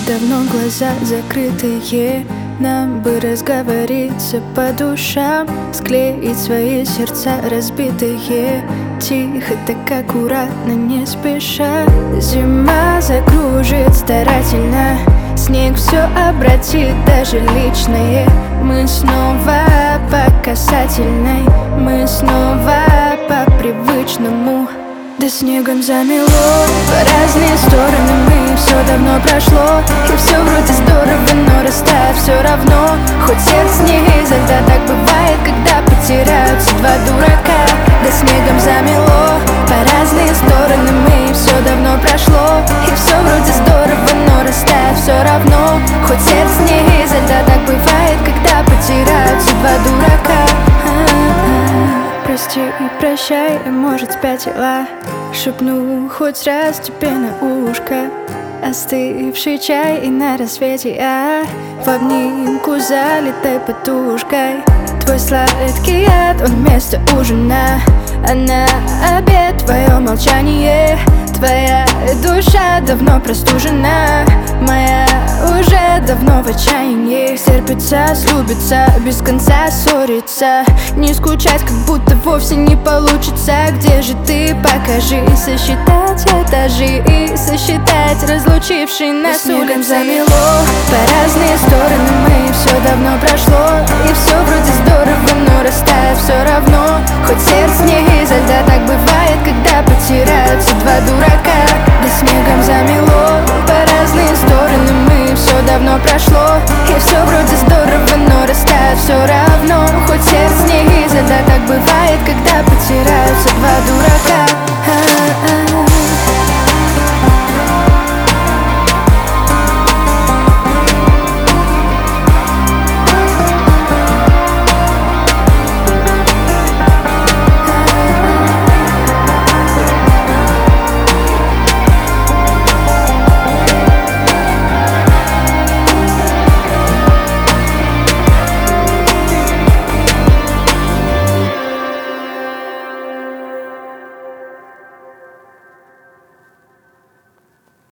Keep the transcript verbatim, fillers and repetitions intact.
давно глаза закрытые. Нам бы разговориться по душам, склеить свои сердца разбитые. Тихо, так аккуратно, не спеша. Зима закружит старательно, снег все обратит, даже личное. Мы снова по касательной, мы снова по привычному. Да снегом замело в разные стороны, мы все давно прошло. И все вроде здорово, но растает все равно. Хоть сердце не изо льда, так бывает, когда потеряются два дурака. Да снегом замело по разные стороны, мы все давно прошло. И все вроде здорово, но растает все равно. Хоть сердце не изо льда, так бывает, когда потеряются два дурака. Прости и прощай, а может спятила. Шепну хоть раз тебе на ушко остывший чай, и на рассвете я в обнимку залитой подушкой. Твой сладкий яд, он вместо ужина, а на обед твое молчание. Твоя душа давно простужена, моя уже давно в отчаянии. Терпится, слюбится, без конца ссорится. Не скучать, как будто вовсе не получится. Где же ты, покажи, сосчитать этажи и сосчитать разлучившие нас улицы. Снегом замело по разные стороны, мы все давно прошло. И все вроде здорово, но растает все равно. Хоть сердце не изо льда, так бывает, когда потеряются два дурака. Да снегом замело по разные стороны, мы все давно прошло. И все вроде здорово, но растает все равно. Хоть сердце не изо льда, так бывает, когда потеряются два дурака.